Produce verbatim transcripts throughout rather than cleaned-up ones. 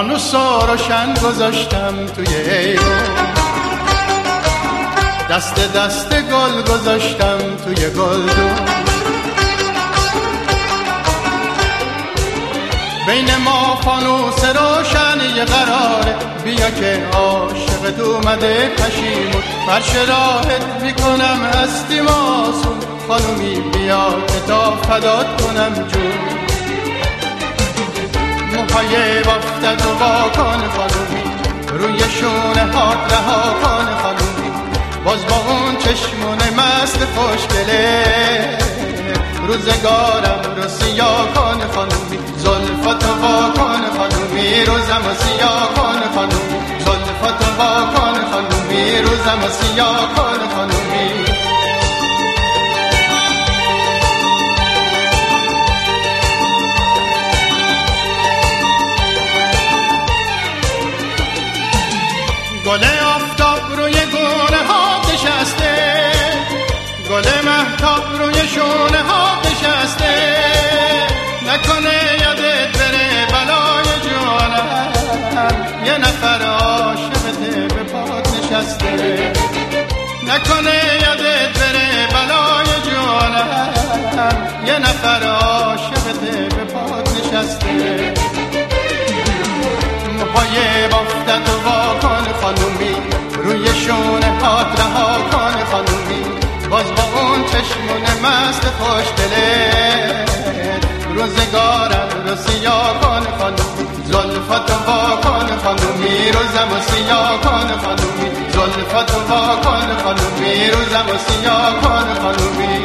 فانوس رو روشن گذاشتم توی ایوان، دست دست گل گذاشتم توی گلدون. بین ما فانوس روشن یه قراره، بیا که عاشقت اومده پشیمون، فرش راحت میکنم هستی ماسون. خانومی بیا که تا فدات کنم جون، موهای بافتت و با کن خانومی، روی شونه هات رها کن خانومی. باز با اون چشمون مست خوشگله، روزگارم رو سیاه کن خانومی. زلفتو وا کن خانومی، روزم رو سیاه کن خانومی. زلفتو وا کن خانومی، روزم رو سیاه کن خانومی. گل آفتاب روی گونه ها نشسته، گل مهتاب روی شونه ها نشسته. نکنه یادت بره بلای جانم، یه نفر عاشقته به پات نشسته. نکنه یادت بره بلای جانم، یه نفر عاشقته به پات نشسته. موهای بافتت و وا کن خانومی، روی شونه هات رها کن خانومی. باز با اون چشمون مست خوشگله، روزگارم رو سیاه کن خانومی. زلفتو وا کن خانومی، روزم رو سیاه کن خانومی. زلفتو وا کن خانومی، روزم رو سیاه کن خانومی.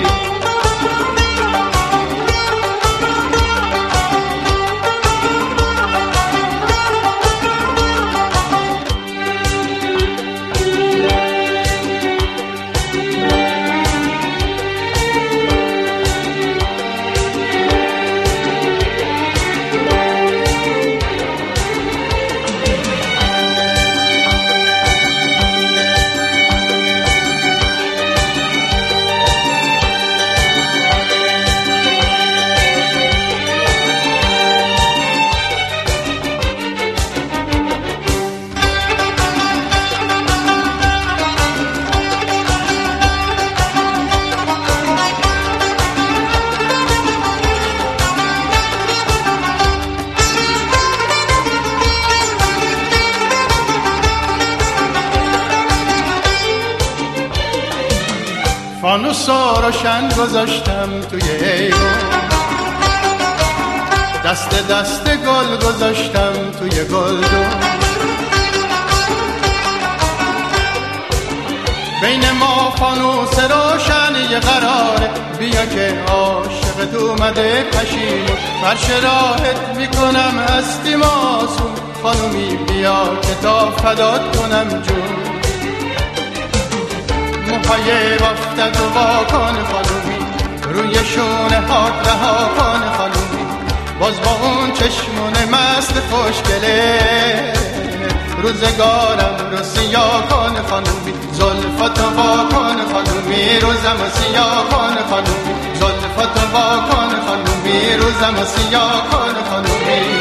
فانوس رو روشن گذاشتم توی ایوان، دست دست گل گذاشتم توی گلدون. بین ما فانوس روشن یه قراره، بیا که عاشقت اومده پشیمون، فرش راحت میکنم هستی ماسون. خانومی بیا که تا فدات کنم جون، موهای بافتت و وا کن خانومی، روی شونه هات رها کن خانومی. باز با اون چشمون مست خوشگله، روزگارم رو سیاه کن خانومی. زلفتو وا کن خانومی، روزم رو سیاه کن خانومی. زلفتو وا کن خانومی، روزم رو سیاه کن خانومی.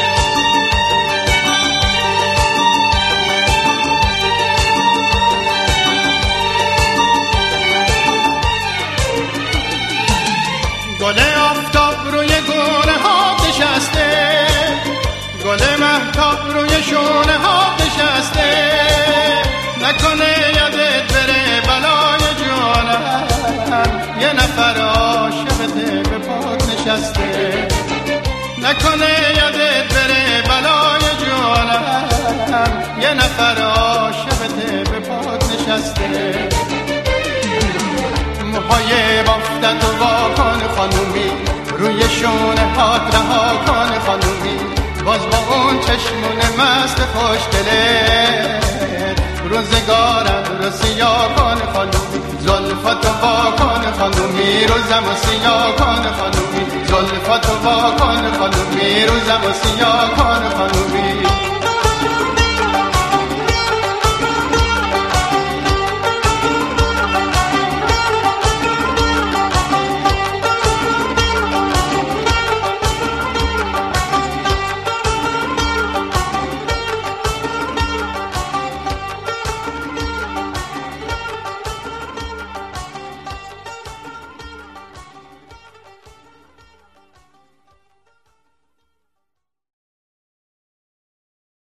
گل آفتاب روی گونه ها نشسته، گل مهتاب روی شونه ها نشسته. نکنه یادت بره بلای جانم، یه نفر عاشقته به پات نشسته. نکنه یادت بره بلای جانم، یه نفر عاشقته به پات نشسته. موهای بافتت و وا کن خانومی، روی شونه هات رها کن خانومی. باز با اون چشمون مست خوشگله، روزگارم رو سیاه کن خانومی. زلفتو وا کن خانومی، روزم رو سیاه کن خانومی. زلفتو وا کن خانومی، روزم رو سیاه کن خانومی.